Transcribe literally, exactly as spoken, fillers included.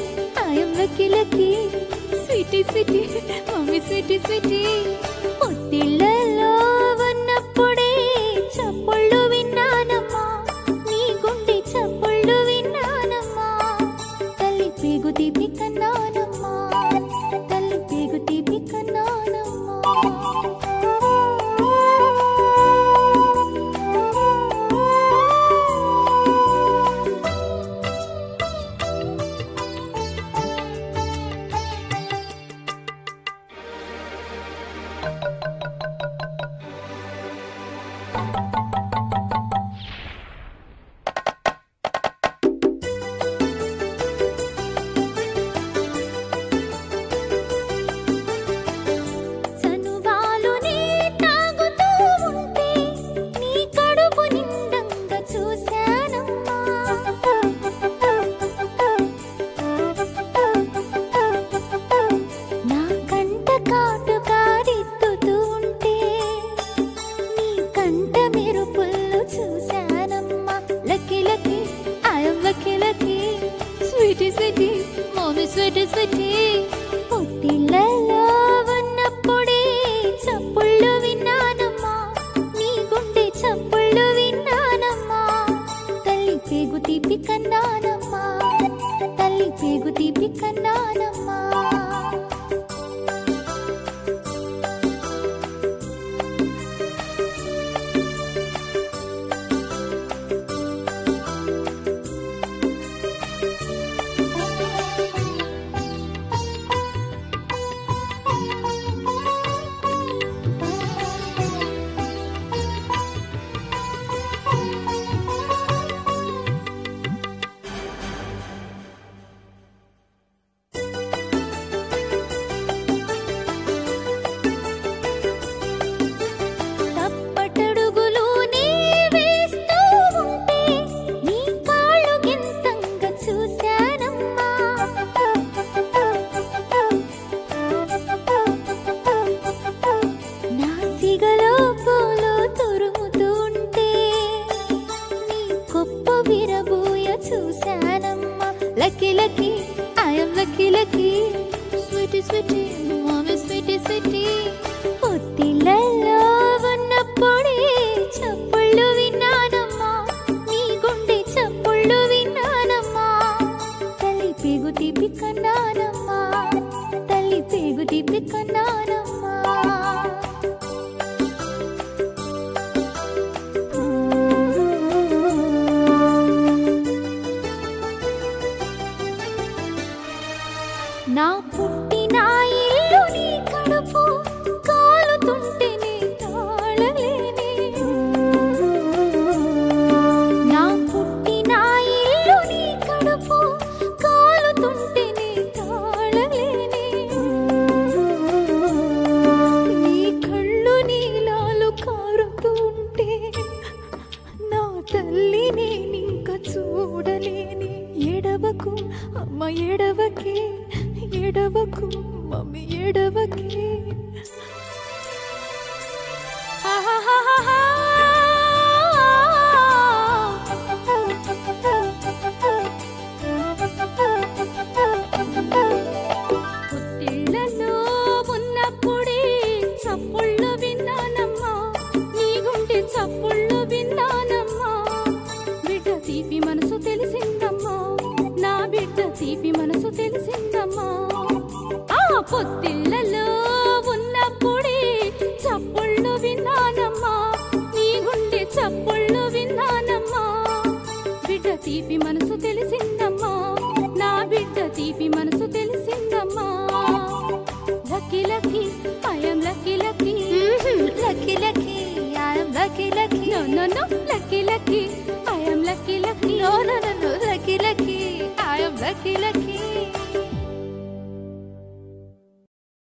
I am lucky lucky. Sweetie sweetie, mommy sweetie sweetie. పొత్తిళ్ళలో ఉన్నప్పుడే చప్పుళ్ళు విన్నానమ్మా, నీ గుండె చప్పుళ్ళు విన్నానమ్మా. తల్లి పేగు తీపి కన్నానమ్మా, తల్లి పేగు తీపి కన్నానమ్మా. Sweetie, sweetie, mommy, sweetie, sweetie. పొత్తిళ్ళలో ఉన్నప్పుడే చప్పుళ్ళు విన్నానమ్మా, నీ గుండె చప్పుళ్ళు విన్నానమ్మా. తల్లి పేగు తీపి కన్నానమ్మా, తల్లి పేగు తీపి కన్నానమ్మా. Lucky, lucky, I am lucky, lucky. Sweetie, sweetie, mommy, sweetie, sweetie. పొత్తిళ్ళలో ఉన్నప్పుడే చప్పుళ్ళు విన్నానమ్మా, నీ గుండె చప్పుళ్ళు విన్నానమ్మా. తల్లి పేగు తీపి కన్నానమ్మా, తల్లి పేగు తీపి కన్నానమ్మా. నా పుట్టిన ఇల్లు నీ కడుపు కాలుతుంటేనే తాళలేనే. నా పుట్టిన ఇల్లు నీ కడుపు కాలుతుంటేనే తాళలేనే. నీ కళ్ళు నీలాలు కారుతుంటే నా తల్లి నేనింక చూడలేని. ఎడవకు అమ్మ ఎడవకే, ఎడవకు మమ్మీ ఎడవకే.